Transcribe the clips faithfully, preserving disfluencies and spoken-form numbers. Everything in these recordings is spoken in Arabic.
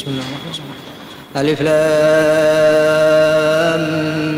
الله الرحمن الرحيم. ألف لام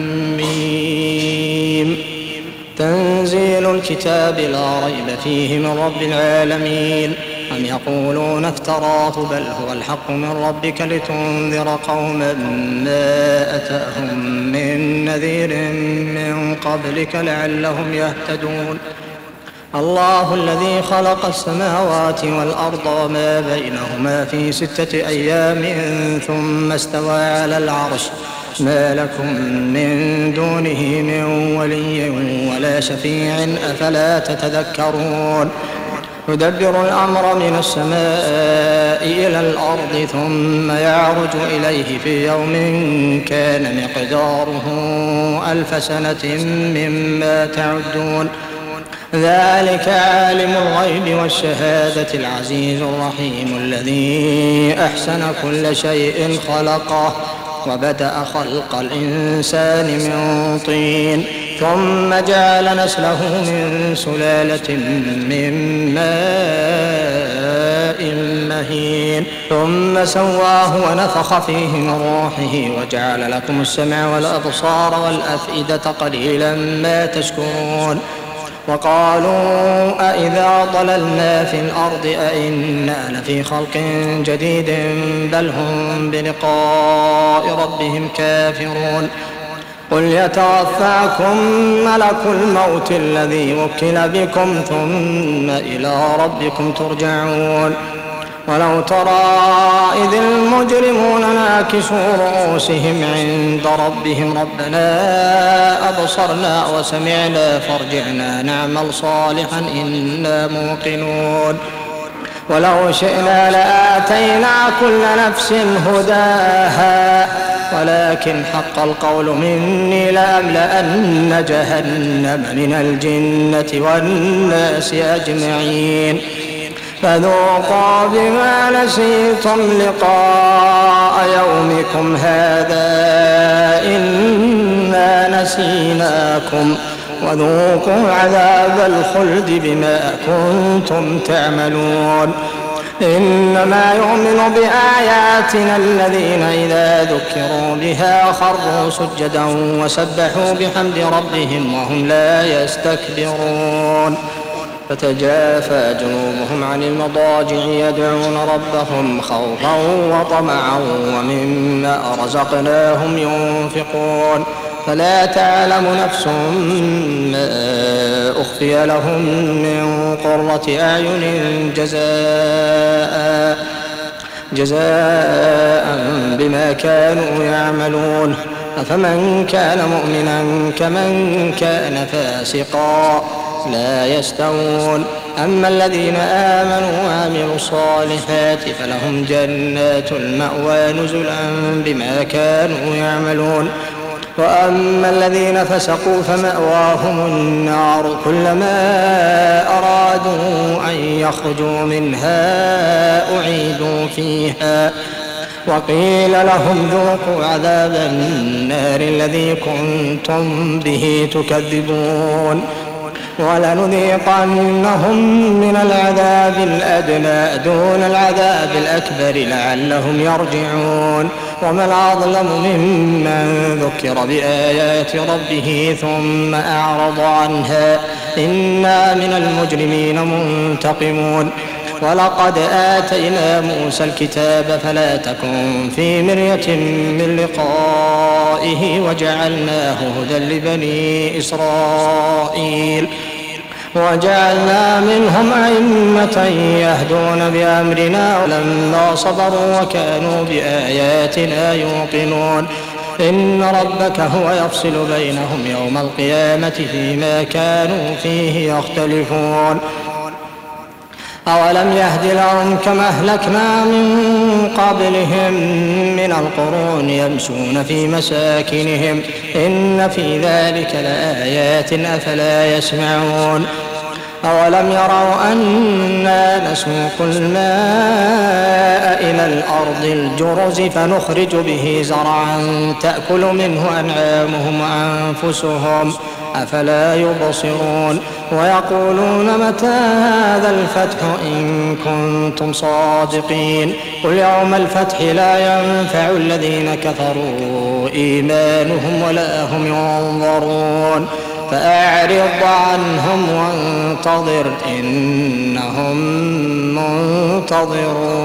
ميم. تنزيل الكتاب لا ريب فيه من رب العالمين. أم يقولون افتراه بل هو الحق من ربك لتنذر قوما ما أتاهم من نذير من قبلك لعلهم يهتدون. الله الذي خلق السماوات والأرض وما بينهما في ستة أيام ثم استوى على العرش ما لكم من دونه من ولي ولا شفيع أفلا تتذكرون. يدبر الأمر من السماء إلى الأرض ثم يعرج إليه في يوم كان مقداره ألف سنة مما تعدون. ذلك عالم الغيب والشهادة العزيز الرحيم الذي أحسن كل شيء خلقه وبدأ خلق الإنسان من طين ثم جعل نسله من سلالة من ماء مهين ثم سواه ونفخ فيه من روحه وجعل لكم السمع والأبصار والأفئدة قليلا ما تشكرون. وقالوا أإذا ضللنا في الأرض أإنا لفي خلق جديد بل هم بلقاء ربهم كافرون. قل يتوفاكم ملك الموت الذي وكل بكم ثم إلى ربكم ترجعون. ولو ترى إذ المجرمون ناكسوا رؤوسهم عند ربهم ربنا أبصرنا وسمعنا فارجعنا نعمل صالحا إنا موقنون. ولو شئنا لآتينا كل نفس هداها ولكن حق القول مني لأملأن جهنم من الجنة والناس أجمعين. فذوقوا بما نسيتم لقاء يومكم هذا إنا نسيناكم وذوقوا عذاب الخلد بما كنتم تعملون. إنما يؤمن بآياتنا الذين إذا ذكروا بها خروا سجدا وسبحوا بحمد ربهم وهم لا يستكبرون. فتجافى جنوبهم عن المضاجع يدعون ربهم خوفا وطمعا ومما رزقناهم ينفقون. فلا تعلم نفس ما أخفي لهم من قرة أعين جزاء جزاء بما كانوا يعملون. أفمن كان مؤمنا كمن كان فاسقا لا يستوون. أما الذين آمنوا وعملوا الصالحات فلهم جنات المأوى نزلا بما كانوا يعملون. وأما الذين فسقوا فمأواهم النار كلما أرادوا أن يخرجوا منها أعيدوا فيها وقيل لهم ذوقوا عذاب النار الذي كنتم به تكذبون. ولنذيقنهم من العذاب الأدنى دون العذاب الأكبر لعلهم يرجعون. ومن أظلم ممن ذكر بآيات ربه ثم أعرض عنها إنا من المجرمين منتقمون. ولقد آتينا موسى الكتاب فلا تكن في مرية من لقائه وجعلناه هدى لبني إسرائيل وجعلنا منهم أئمة يهدون بأمرنا لما صبروا وكانوا بآياتنا يوقنون. إن ربك هو يفصل بينهم يوم القيامة فيما كانوا فيه يختلفون. أولم يهد لهم كما أهلكنا من قبلهم من القرون يمشون في مساكنهم إن في ذلك لآيات أفلا يسمعون. أولم يروا أنا نسوق الماء إلى الأرض الجرز فنخرج به زرعا تأكل منه أنعامهم وأنفسهم أفلا يبصرون ويقولون متى هذا الفتح إن كنتم صادقين قل يوم الفتح لا ينفع الذين كفروا إيمانهم ولا هم ينظرون فأعرض عنهم وانتظر إنهم منتظرون.